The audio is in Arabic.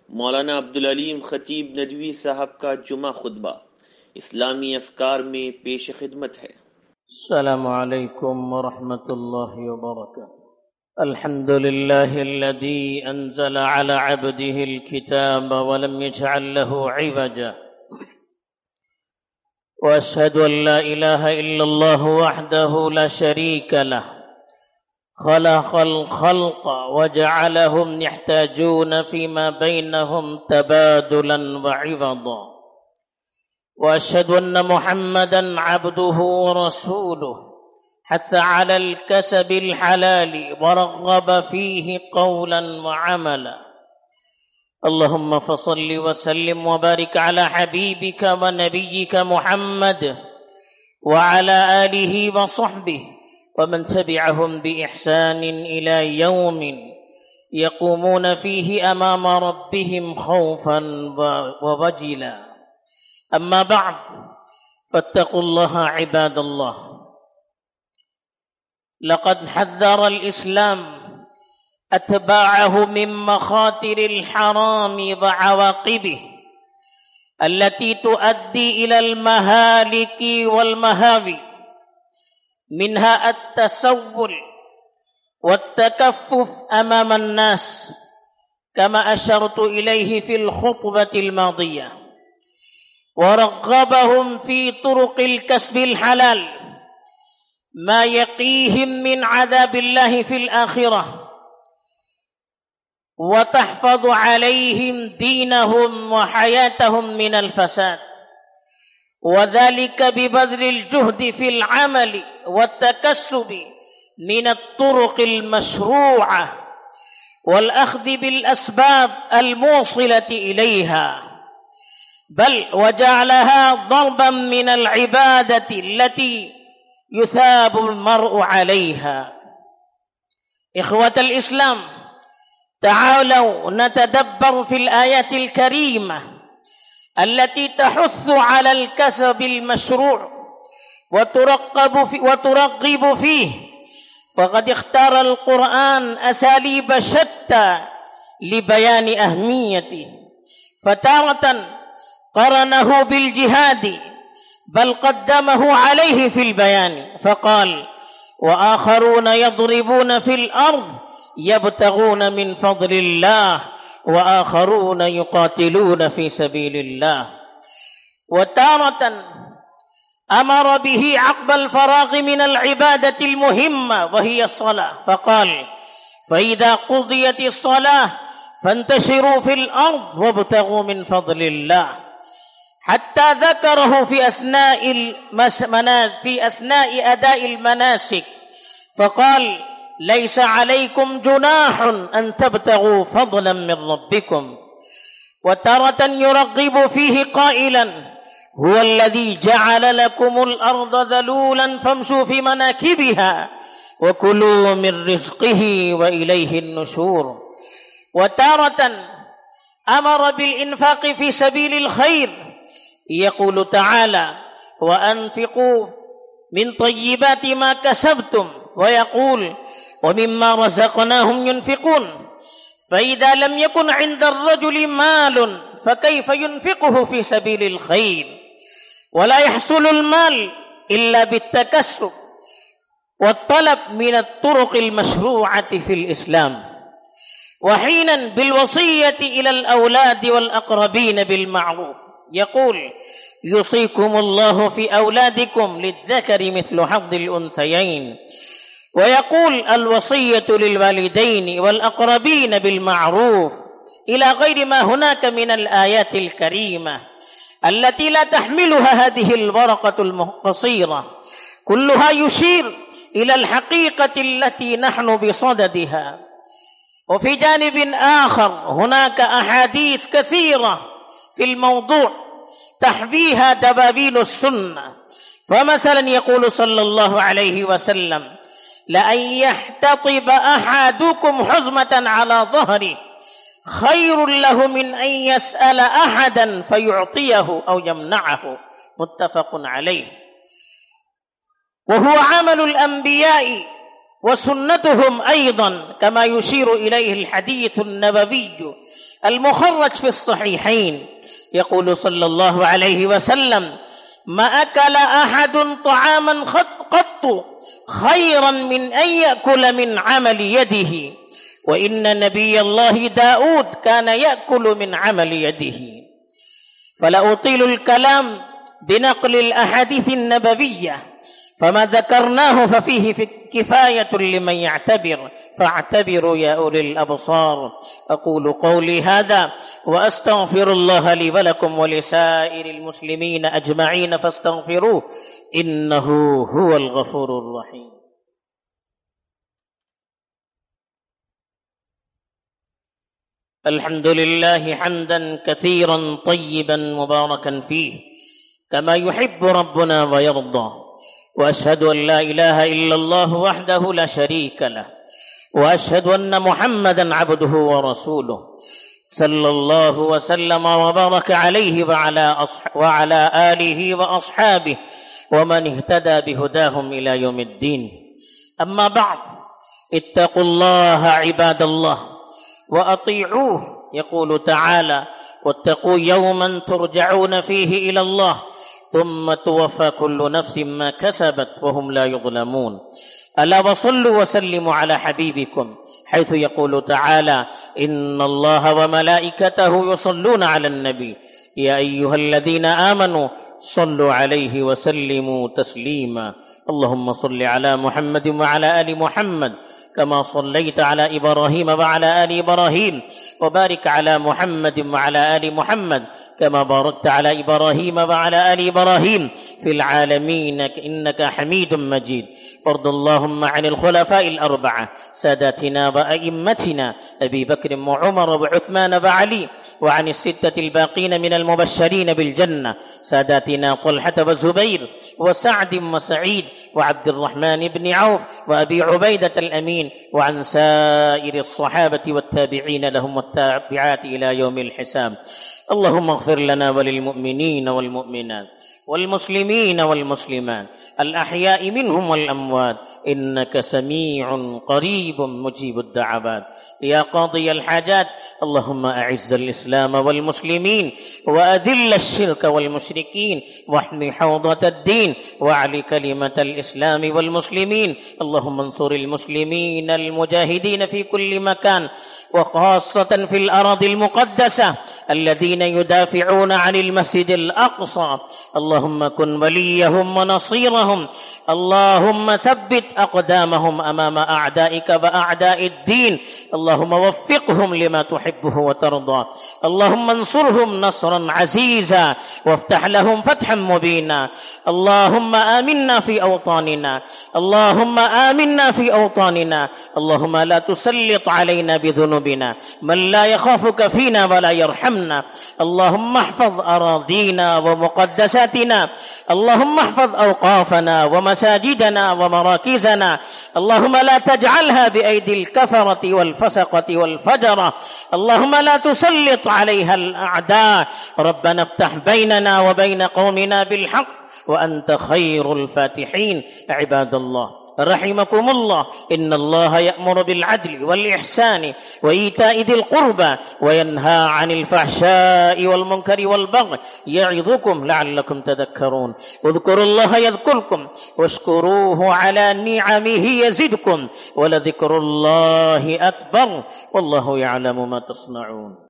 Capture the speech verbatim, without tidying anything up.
मौलाना अब्दुल अलीम खतीब नदवी साहब का जुमा खुतबा इस्लामी अफकार में पेश खिदमत है। अस्सलामु अलैकुम व रहमतुल्लाहि व बरकातुहू। अल्हम्दुलिल्लाहिल्लज़ी अंज़ल अला अब्दिहिल किताब व लम यजअल लहू इवजा व अशहदु अन ला इलाहा इल्लल्लाहु वहदहु ला शरीका लह खलक़ल खल्क़ व जअलहुम यहताजून फीमा बैनहुम तबादुलन व इवदा व अशहदु अन्न मुहम्मदन अब्दुहु व रसूलुहु हत्थ अलल कसबिल हलाली व रग़्ग़ब फीहि क़ौलन व अमला। अल्लाहुम्मा फसल्लि व सल्लिम व बारिक अला हबीबिका व नबिय्यिका मुहम्मद व अला आलिहि व सहबिहि ومن تبعهم بإحسان إلى يوم يقومون فيه أمام ربهم خوفا ووجلا. أما بعد فاتقوا الله عباد الله. لقد حذر الإسلام أتباعه من مخاطر الحرام وعواقبه التي تؤدي إلى المهالك والمهاوي، منها التسول والتكفف أمام الناس كما أشرت إليه في الخطبة الماضية، ورغبهم في طرق الكسب الحلال ما يقيهم من عذاب الله في الآخرة وتحفظ عليهم دينهم وحياتهم من الفساد، وذلك ببذل الجهد في العمل والتكسب من الطرق المشروعة والأخذ بالأسباب الموصلة إليها، بل وجعلها ضربا من العبادة التي يثاب المرء عليها. إخوة الإسلام، تعالوا نتدبر في الآيات الكريمة التي تحث على الكسب المشروع وترقب في وترغب فيه، فقد اختار القرآن أساليب شتى لبيان أهميته، فتارة قرنه بالجهاد بل قدمه عليه في البيان فقال: وآخرون يضربون في الأرض يبتغون من فضل الله وآخرون يقاتلون في سبيل الله. وتارة أمر به عقب الفراغ من العبادة المهمة وهي الصلاة فقال: فإذا قضيت الصلاة فانتشروا في الأرض وابتغوا من فضل الله، حتى ذكره في أثناء المناسك في أثناء أداء المناسك فقال: ليس عليكم جناح أن تبتغوا فضلا من ربكم. وتارة يرغب فيه قائلا: هو الذي جعل لكم الأرض ذلولا فامشوا في مناكبها وكلوا من رزقه وإليه النشور. وتارة أمر بالإنفاق في سبيل الخير، يقول تعالى: وأنفقوا من طيبات ما كسبتم، ويقول: ومما رزقناهم ينفقون. فإذا لم يكن عند الرجل مال فكيف ينفقه في سبيل الخير؟ ولا يحصل المال إلا بالتكسب والطلب من الطرق المشروعة في الإسلام، وحينا بالوصية إلى الأولاد والأقربين بالمعروف، يقول: يوصيكم الله في أولادكم للذكر مثل حظ الأنثيين، ويقول: الوصية للوالدين والأقربين بالمعروف، إلى غير ما هناك من الآيات الكريمة التي لا تحملها هذه الورقة القصيرة، كلها يشير إلى الحقيقة التي نحن بصددها. وفي جانب آخر هناك أحاديث كثيرة في الموضوع تحويها دبابين السنة، فمثلا يقول صلى الله عليه وسلم: لأن يحتطب أحدكم حزمة على ظهره خير له من أن يسأل أحدا فيعطيه أو يمنعه، متفق عليه. وهو عمل الأنبياء وسنتهم أيضا كما يشير إليه الحديث النبوي المخرج في الصحيحين. يقول صلى الله عليه وسلم: ما أكل أحد طعاما قط خيرا من أن يأكل من عمل يده، وإن نبي الله داود كان يأكل من عمل يده. فلا أطيل الكلام بنقل الأحاديث النبوية، فما ذكرناه ففيه في كفاية لمن يعتبر، فاعتبروا يا أولي الأبصار. أقول قولي هذا وأستغفر الله لي ولكم ولسائر المسلمين أجمعين فاستغفروه إنه هو الغفور الرحيم. الحمد لله حمدا كثيرا طيبا مباركا فيه كما يحب ربنا ويرضى، وأشهد أن لا إله إلا الله وحده لا شريك له، وأشهد أن محمدا عبده ورسوله صلى الله وسلم وبارك عليه وعلى, أصح... وعلى آله وأصحابه ومن اهتدى بهداهم إلى يوم الدين. أما بعد، اتقوا الله عباد الله وأطيعوه. يقول تعالى: واتقوا يوما ترجعون فيه إلى الله ثم توفى كل نفس ما كسبت وهم لا يظلمون. ألا وصلوا وسلموا على حبيبكم، حيث يقول تعالى: إن الله وملائكته يصلون على النبي يا أيها الذين آمنوا صلوا عليه وسلموا تسليما. اللهم صل على محمد وعلى آل محمد كما صليت على إبراهيم وعلى آل إبراهيم، وبارك على محمد وعلى آل محمد كما باركت على إبراهيم وعلى آل إبراهيم في العالمين إنك حميد مجيد. وارض اللهم عن الخلفاء الأربعة ساداتنا وأئمتنا أبي بكر وعمر وعثمان وعلي، وعن الستة الباقين من المبشرين بالجنة ساداتنا طلحة وزبير وسعد وسعيد وعبد الرحمن بن عوف وأبي عبيدة الأمين، وعن سائر الصحابة والتابعين لهم والتابعات إلى يوم الحساب. اللهم اغفر لنا وللمؤمنين والمؤمنات والمسلمين والمسلمات الأحياء منهم والأموات إنك سميع قريب مجيب الدعوات. يا قاضي الحاجات، اللهم أعز الإسلام والمسلمين وأذل الشرك والمشركين واحمي حوضة الدين واعل كلمة الإسلام والمسلمين. اللهم انصر المسلمين المجاهدين في كل مكان، وخاصة في الأراضي المقدسة الذين يدافعون عن المسجد الأقصى. اللهم كن وليهم ونصيرهم. اللهم ثبت أقدامهم أمام أعدائك وأعداء الدين. اللهم وفقهم لما تحبه وترضى. اللهم انصرهم نصرا عزيزا وافتح لهم فتحا مبينا. اللهم آمنا في أوطاننا، اللهم آمنا في أوطاننا. اللهم لا تسلط علينا بذنوبنا من لا يخافك فينا ولا يرحمنا. اللهم احفظ أراضينا ومقدساتنا، اللهم احفظ أوقافنا ومساجدنا ومراكزنا. اللهم لا تجعلها بأيدي الكفرة والفسقة والفجرة. اللهم لا تسلط عليها الأعداء. ربنا افتح بيننا وبين قومنا بالحق وأنت خير الفاتحين. عباد الله رحمكم الله، إن الله يأمر بالعدل والإحسان وإيتاء ذي القربى وينهى عن الفحشاء والمنكر والبغي يعظكم لعلكم تذكرون. اذكروا الله يذكركم واشكروه على نعمه يزدكم ولذكر الله أكبر والله يعلم ما تصنعون.